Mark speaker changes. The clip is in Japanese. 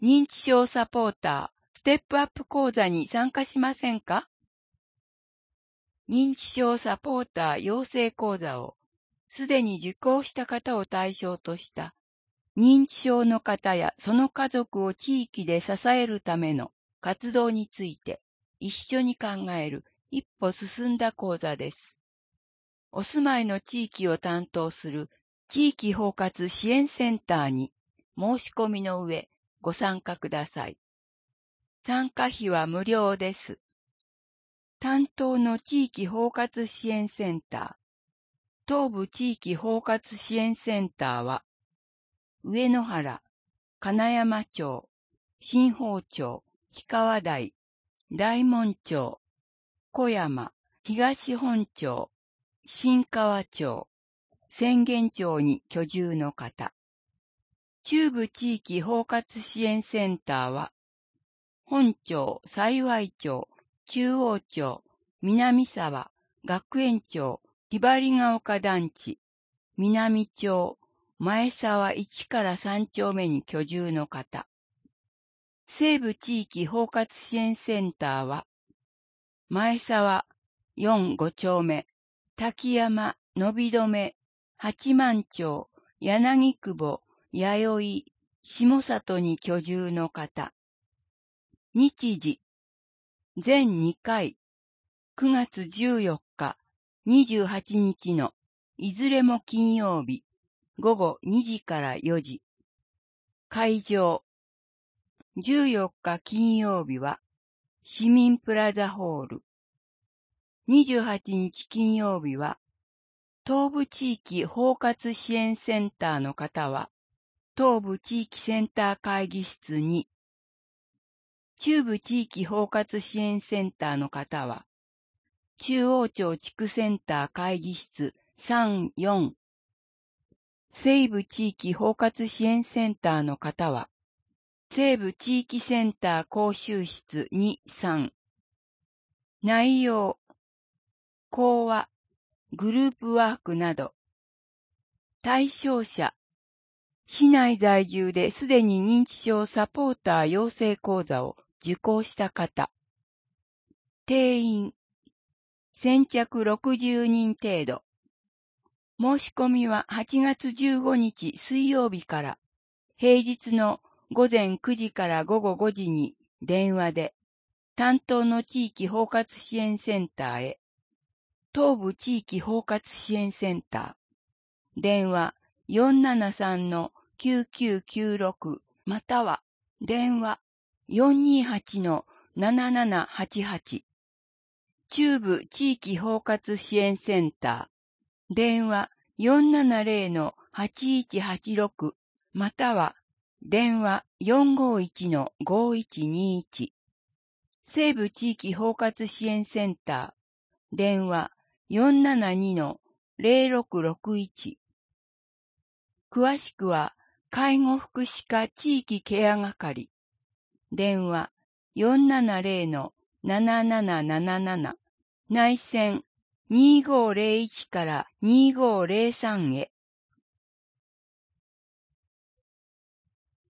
Speaker 1: 認知症サポーター、ステップアップ講座に参加しませんか？認知症サポーター養成講座をすでに受講した方を対象とした認知症の方やその家族を地域で支えるための活動について一緒に考える一歩進んだ講座です。お住まいの地域を担当する地域包括支援センターに申し込みの上ご参加ください。参加費は無料です。担当の地域包括支援センター、東部地域包括支援センターは、上野原、金山町、新宝町、氷川台、大門町、小山、東本町、新川町、浅間町に居住の方。中部地域包括支援センターは、本町、幸町、中央町、南沢、学園町、ひばりが丘団地、南町、前沢1から3丁目に居住の方。西部地域包括支援センターは、前沢4、5丁目、滝山、伸び止め、八幡町、柳久保、弥生、下里に居住の方。日時、全2回、9月14日、28日のいずれも金曜日、午後2時から4時。会場、14日金曜日は、市民プラザホール。28日金曜日は、東部地域包括支援センターの方は、東部地域センター会議室に、中部地域包括支援センターの方は、中央町地区センター会議室3、4、西部地域包括支援センターの方は、西部地域センター講習室2、3、内容、講話、グループワークなど、対象者、市内在住ですでに認知症サポーター養成講座を受講した方。定員、先着60人程度。申し込みは8月15日水曜日から平日の午前9時から午後5時に電話で担当の地域包括支援センターへ、東部地域包括支援センター、電話473-9996または電話428-7788、中部地域包括支援センター、電話470-8186または電話451-5121、西部地域包括支援センター、電話472-0661。詳しくは、介護福祉課地域ケア係、電話470-7777、内線2501から2503へ。